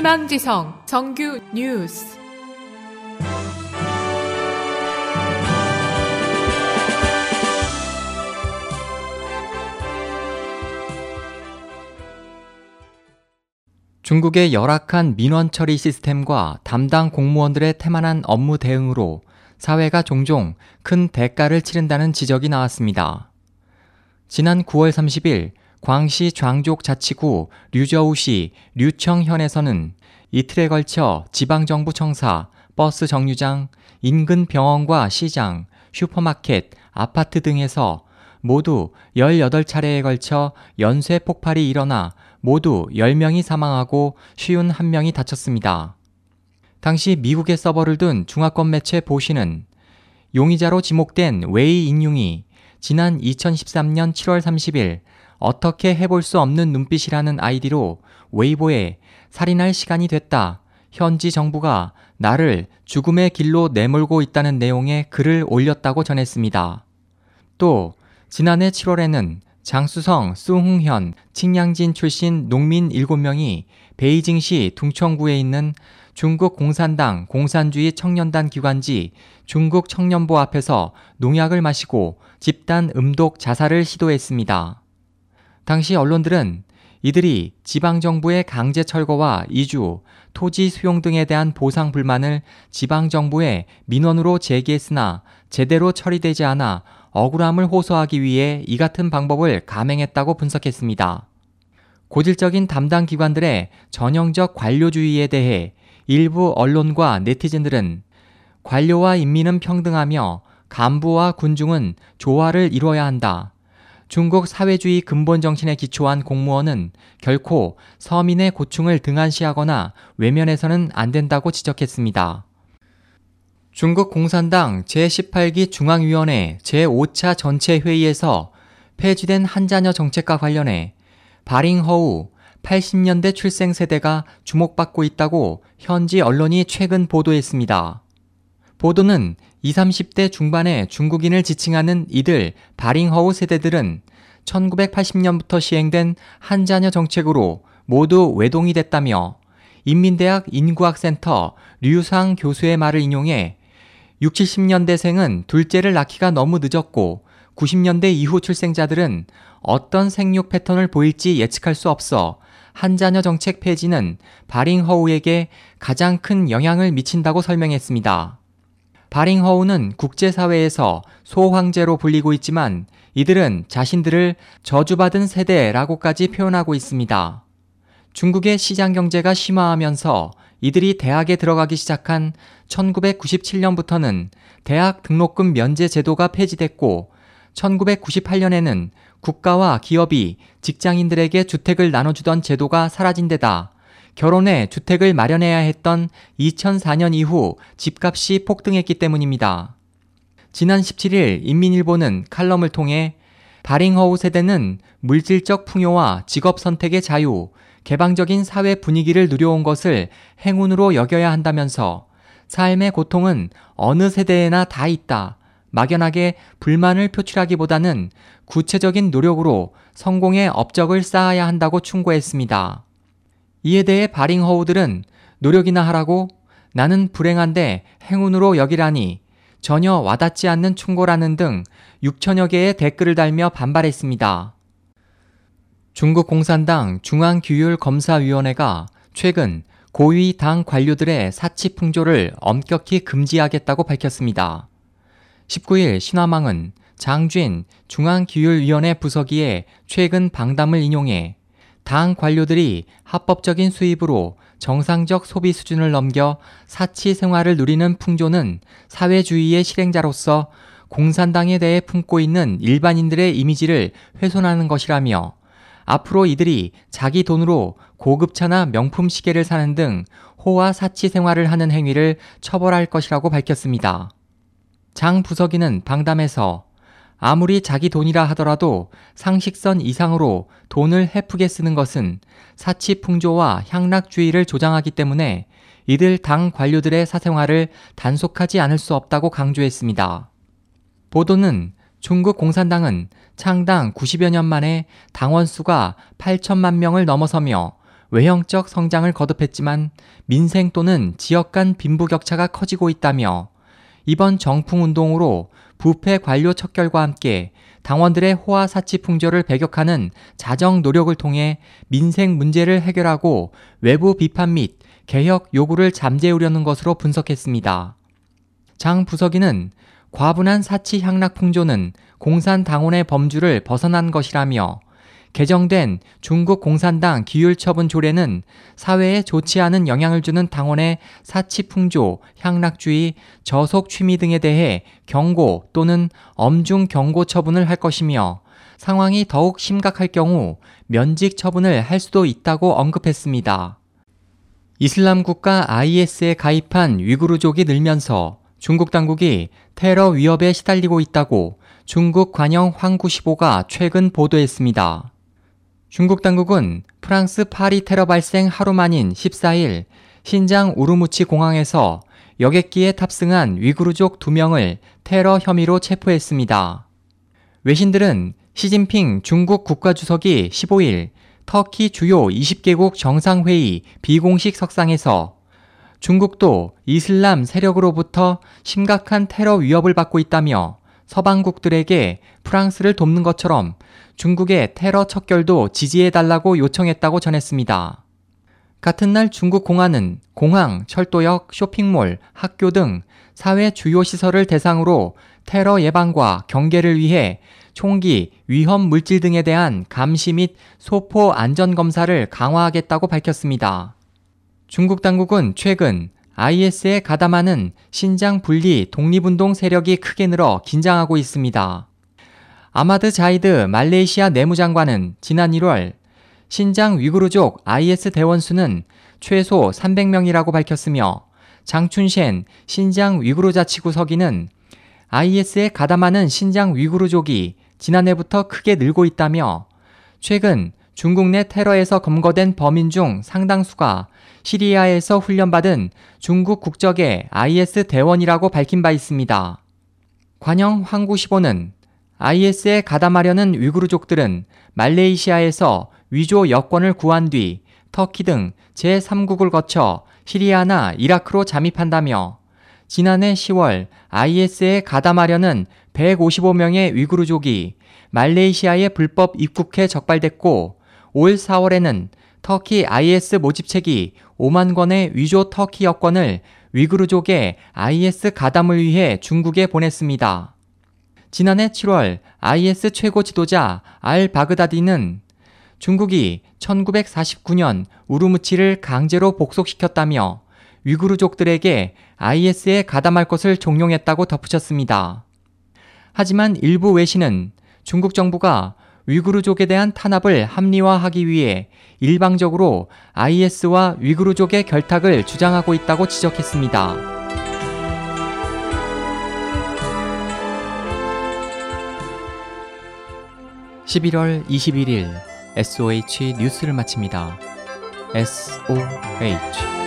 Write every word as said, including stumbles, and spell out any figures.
희망지성 정규 뉴스. 중국의 열악한 민원 처리 시스템과 담당 공무원들의 태만한 업무 대응으로 사회가 종종 큰 대가를 치른다는 지적이 나왔습니다. 지난 구월 삼십일 광시 장족자치구 류저우시 류청현에서는 이틀에 걸쳐 지방정부 청사, 버스 정류장, 인근 병원과 시장, 슈퍼마켓, 아파트 등에서 모두 열여덟 차례에 걸쳐 연쇄 폭발이 일어나 모두 열 명이 사망하고 오십일 명이 다쳤습니다. 당시 미국의 서버를 둔 중화권 매체 보시는 용의자로 지목된 웨이 인융이 지난 이천십삼 년 칠월 삼십일 어떻게 해볼 수 없는 눈빛이라는 아이디로 웨이보에 살인할 시간이 됐다. 현지 정부가 나를 죽음의 길로 내몰고 있다는 내용의 글을 올렸다고 전했습니다. 또 지난해 칠월에는 장수성, 수흥현, 칭양진 출신 농민 일곱 명이 베이징시 둥청구에 있는 중국 공산당 공산주의 청년단 기관지 중국 청년보 앞에서 농약을 마시고 집단 음독 자살을 시도했습니다. 당시 언론들은 이들이 지방정부의 강제 철거와 이주, 토지 수용 등에 대한 보상 불만을 지방정부에 민원으로 제기했으나 제대로 처리되지 않아 억울함을 호소하기 위해 이 같은 방법을 감행했다고 분석했습니다. 고질적인 담당 기관들의 전형적 관료주의에 대해 일부 언론과 네티즌들은 관료와 인민은 평등하며 간부와 군중은 조화를 이뤄야 한다. 중국 사회주의 근본 정신에 기초한 공무원은 결코 서민의 고충을 등한시하거나 외면해서는 안 된다고 지적했습니다. 중국 공산당 제십팔 기 중앙위원회 제오 차 전체 회의에서 폐지된 한자녀 정책과 관련해 바링허우 팔십 년대 출생 세대가 주목받고 있다고 현지 언론이 최근 보도했습니다. 보도는 이십, 삼십 대 중반의 중국인을 지칭하는 이들 바링허우 세대들은 천구백팔십 년부터 시행된 한자녀 정책으로 모두 외동이 됐다며 인민대학 인구학센터 류상 교수의 말을 인용해 육십, 칠십 년대생은 둘째를 낳기가 너무 늦었고 구십 년대 이후 출생자들은 어떤 생육 패턴을 보일지 예측할 수 없어 한자녀 정책 폐지는 바링허우에게 가장 큰 영향을 미친다고 설명했습니다. 바링허우는 국제사회에서 소황제로 불리고 있지만 이들은 자신들을 저주받은 세대라고까지 표현하고 있습니다. 중국의 시장 경제가 심화하면서 이들이 대학에 들어가기 시작한 천구백구십칠 년부터는 대학 등록금 면제 제도가 폐지됐고 천구백구십팔 년에는 국가와 기업이 직장인들에게 주택을 나눠주던 제도가 사라진 데다 결혼해 주택을 마련해야 했던 이천사 년 이후 집값이 폭등했기 때문입니다. 지난 십칠 일 인민일보는 칼럼을 통해 바링허우 세대는 물질적 풍요와 직업 선택의 자유, 개방적인 사회 분위기를 누려온 것을 행운으로 여겨야 한다면서 삶의 고통은 어느 세대에나 다 있다. 막연하게 불만을 표출하기보다는 구체적인 노력으로 성공의 업적을 쌓아야 한다고 충고했습니다. 이에 대해 바링허우들은 노력이나 하라고? 나는 불행한데 행운으로 여기라니 전혀 와닿지 않는 충고라는 등 육천여 개의 댓글을 달며 반발했습니다. 중국 공산당 중앙규율검사위원회가 최근 고위 당 관료들의 사치풍조를 엄격히 금지하겠다고 밝혔습니다. 십구 일 신화망은 장쥔 중앙규율위원회 부서기의 최근 방담을 인용해 당 관료들이 합법적인 수입으로 정상적 소비 수준을 넘겨 사치 생활을 누리는 풍조는 사회주의의 실행자로서 공산당에 대해 품고 있는 일반인들의 이미지를 훼손하는 것이라며 앞으로 이들이 자기 돈으로 고급차나 명품 시계를 사는 등 호화 사치 생활을 하는 행위를 처벌할 것이라고 밝혔습니다. 장 부서기는 방담에서 아무리 자기 돈이라 하더라도 상식선 이상으로 돈을 헤프게 쓰는 것은 사치풍조와 향락주의를 조장하기 때문에 이들 당 관료들의 사생활을 단속하지 않을 수 없다고 강조했습니다. 보도는 중국 공산당은 창당 구십여 년 만에 당원 수가 팔천만 명을 넘어서며 외형적 성장을 거듭했지만 민생 또는 지역 간 빈부격차가 커지고 있다며 이번 정풍운동으로 부패 관료 척결과 함께 당원들의 호화 사치 풍조를 배격하는 자정 노력을 통해 민생 문제를 해결하고 외부 비판 및 개혁 요구를 잠재우려는 것으로 분석했습니다. 장 부서기는 과분한 사치 향락 풍조는 공산당원의 범주를 벗어난 것이라며 개정된 중국 공산당 기율처분 조례는 사회에 좋지 않은 영향을 주는 당원의 사치 풍조, 향락주의, 저속 취미 등에 대해 경고 또는 엄중 경고 처분을 할 것이며 상황이 더욱 심각할 경우 면직 처분을 할 수도 있다고 언급했습니다. 이슬람 국가 아이에스에 가입한 위구르족이 늘면서 중국 당국이 테러 위협에 시달리고 있다고 중국 관영 황구십오가 최근 보도했습니다. 중국 당국은 프랑스 파리 테러 발생 하루 만인 십사일 신장 우르무치 공항에서 여객기에 탑승한 위구르족 두 명을 테러 혐의로 체포했습니다. 외신들은 시진핑 중국 국가주석이 십오일 터키 주요 이십 개국 정상회의 비공식 석상에서 중국도 이슬람 세력으로부터 심각한 테러 위협을 받고 있다며 서방국들에게 프랑스를 돕는 것처럼 중국의 테러 척결도 지지해달라고 요청했다고 전했습니다. 같은 날 중국 공안은 공항, 철도역, 쇼핑몰, 학교 등 사회 주요 시설을 대상으로 테러 예방과 경계를 위해 총기, 위험 물질 등에 대한 감시 및 소포 안전검사를 강화하겠다고 밝혔습니다. 중국 당국은 최근 아이에스에 가담하는 신장 분리 독립운동 세력이 크게 늘어 긴장하고 있습니다. 아마드 자이드 말레이시아 내무장관은 지난 일월 신장 위구르족 아이에스 대원수는 최소 삼백 명이라고 밝혔으며 장춘셴 신장 위구르 자치구 서기는 아이에스에 가담하는 신장 위구르족이 지난해부터 크게 늘고 있다며 최근 중국 내 테러에서 검거된 범인 중 상당수가 시리아에서 훈련받은 중국 국적의 아이에스 대원이라고 밝힌 바 있습니다. 관영 황구십오는 아이에스에 가담하려는 위구르족들은 말레이시아에서 위조 여권을 구한 뒤 터키 등 제삼국을 거쳐 시리아나 이라크로 잠입한다며 지난해 시월 아이에스에 가담하려는 백오십오 명의 위구르족이 말레이시아에 불법 입국해 적발됐고 올 사월에는 터키 아이에스 모집책이 오만 권의 위조 터키 여권을 위구르족의 아이에스 가담을 위해 중국에 보냈습니다. 지난해 칠월 아이에스 최고 지도자 알 바그다디는 중국이 천구백사십구 년 우르무치를 강제로 복속시켰다며 위구르족들에게 아이에스에 가담할 것을 종용했다고 덧붙였습니다. 하지만 일부 외신은 중국 정부가 위구르족에 대한 탄압을 합리화하기 위해 일방적으로 아이에스와 위구르족의 결탁을 주장하고 있다고 지적했습니다. 십일월 이십일일 에스오에이치 뉴스를 마칩니다. 에스오에이치